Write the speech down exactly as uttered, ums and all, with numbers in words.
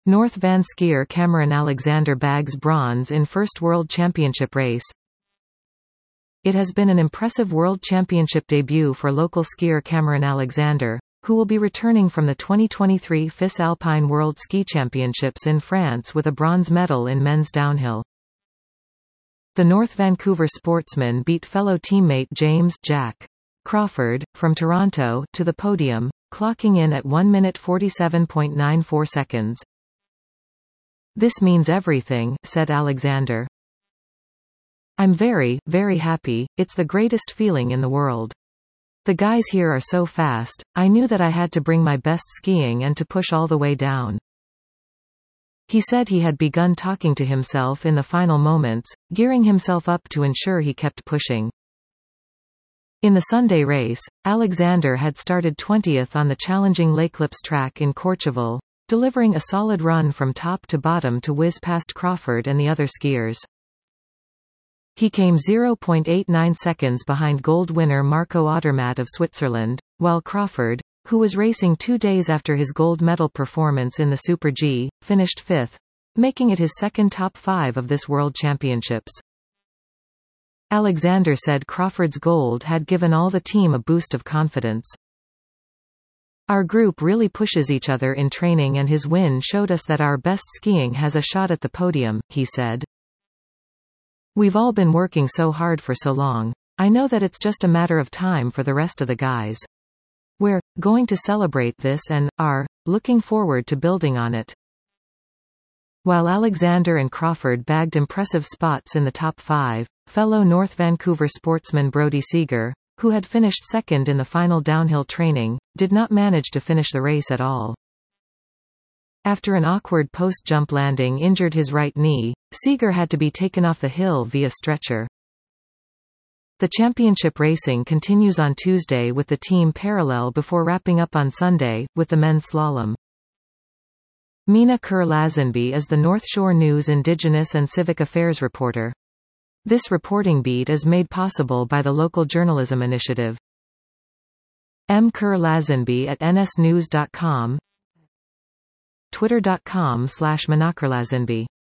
North Van skier Cameron Alexander bags bronze in first World Championship race. It has been an impressive World Championship debut for local skier Cameron Alexander, who will be returning from the twenty twenty-three F I S Alpine World Ski Championships in France with a bronze medal in men's downhill. The North Vancouver sportsman beat fellow teammate James Jack Crawford, from Toronto, to the podium, clocking in at one minute forty-seven point nine four seconds. "This means everything," said Alexander. "I'm very, very happy, it's the greatest feeling in the world. The guys here are so fast, I knew that I had to bring my best skiing and to push all the way down." He said he had begun talking to himself in the final moments, gearing himself up to ensure he kept pushing. In the Sunday race, Alexander had started twentieth on the challenging L'Eclipse track in Courchevel, delivering a solid run from top to bottom to whiz past Crawford and the other skiers. He came zero point eight nine seconds behind gold winner Marco Odermatt of Switzerland, while Crawford, who was racing two days after his gold medal performance in the Super G, finished fifth, making it his second top five of this World Championships. Alexander said Crawford's gold had given all the team a boost of confidence. "Our group really pushes each other in training and his win showed us that our best skiing has a shot at the podium," he said. "We've all been working so hard for so long. I know that it's just a matter of time for the rest of the guys. We're going to celebrate this and are looking forward to building on it." While Alexander and Crawford bagged impressive spots in the top five, fellow North Vancouver sportsman Brody Seeger, who had finished second in the final downhill training, did not manage to finish the race at all. After an awkward post-jump landing injured his right knee, Seeger had to be taken off the hill via stretcher. The championship racing continues on Tuesday with the team parallel before wrapping up on Sunday, with the men's slalom. Mina Kerr-Lazenby is the North Shore News Indigenous and Civic Affairs reporter. This reporting beat is made possible by the Local Journalism Initiative. M. Kerr-Lazenby at N S news dot com, twitter dot com slash Mina Kerr-Lazenby.